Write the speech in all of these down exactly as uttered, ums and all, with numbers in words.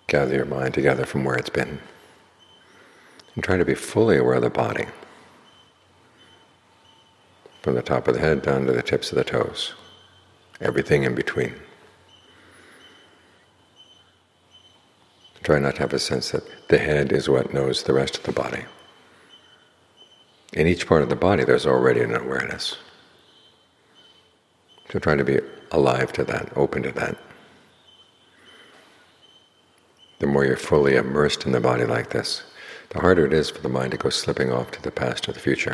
gather your mind together from where it's been. And try to be fully aware of the body, from the top of the head down to the tips of the toes, everything in between. Try not to have a sense that the head is what knows the rest of the body. In each part of the body there's already an awareness. So try to be alive to that, open to that. The more you're fully immersed in the body like this, the harder it is for the mind to go slipping off to the past or the future.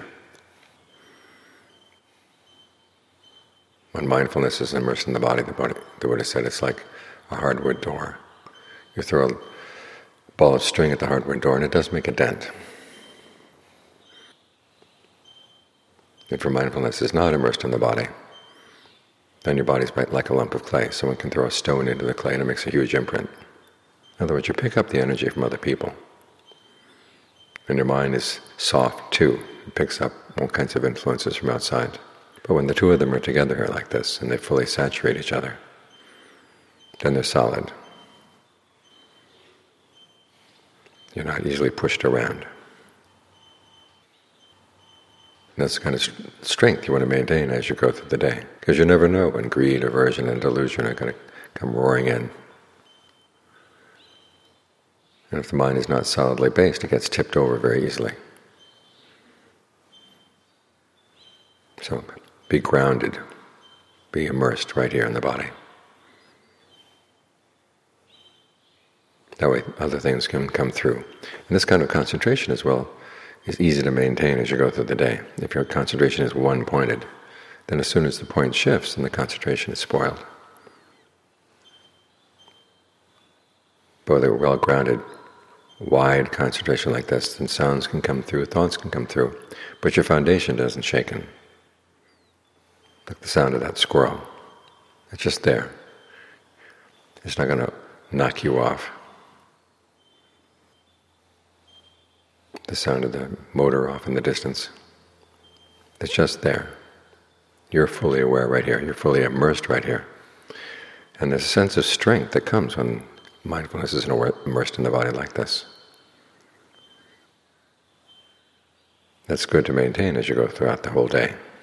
When mindfulness is immersed in the body, the Buddha said it's like a hardwood door. You throw a ball of string at the hardwood door and it does make a dent. If your mindfulness is not immersed in the body, then your body's like a lump of clay. Someone can throw a stone into the clay and it makes a huge imprint. In other words, you pick up the energy from other people. And your mind is soft too. It picks up all kinds of influences from outside. But when the two of them are together here like this, and they fully saturate each other, then they're solid. You're not easily pushed around. And that's the kind of strength you want to maintain as you go through the day. Because you never know when greed, aversion, and delusion are going to come roaring in. And if the mind is not solidly based, it gets tipped over very easily. So be grounded, be immersed right here in the body. That way other things can come through. And this kind of concentration as well is easy to maintain as you go through the day. If your concentration is one-pointed, then as soon as the point shifts, then the concentration is spoiled. But with a well-grounded, wide concentration like this, then sounds can come through, thoughts can come through, but your foundation doesn't shaken. Like the sound of that squirrel. It's just there. It's not going to knock you off. The sound of the motor off in the distance. It's just there. You're fully aware right here. You're fully immersed right here. And there's a sense of strength that comes when mindfulness is immersed in the body like this. That's good to maintain as you go throughout the whole day.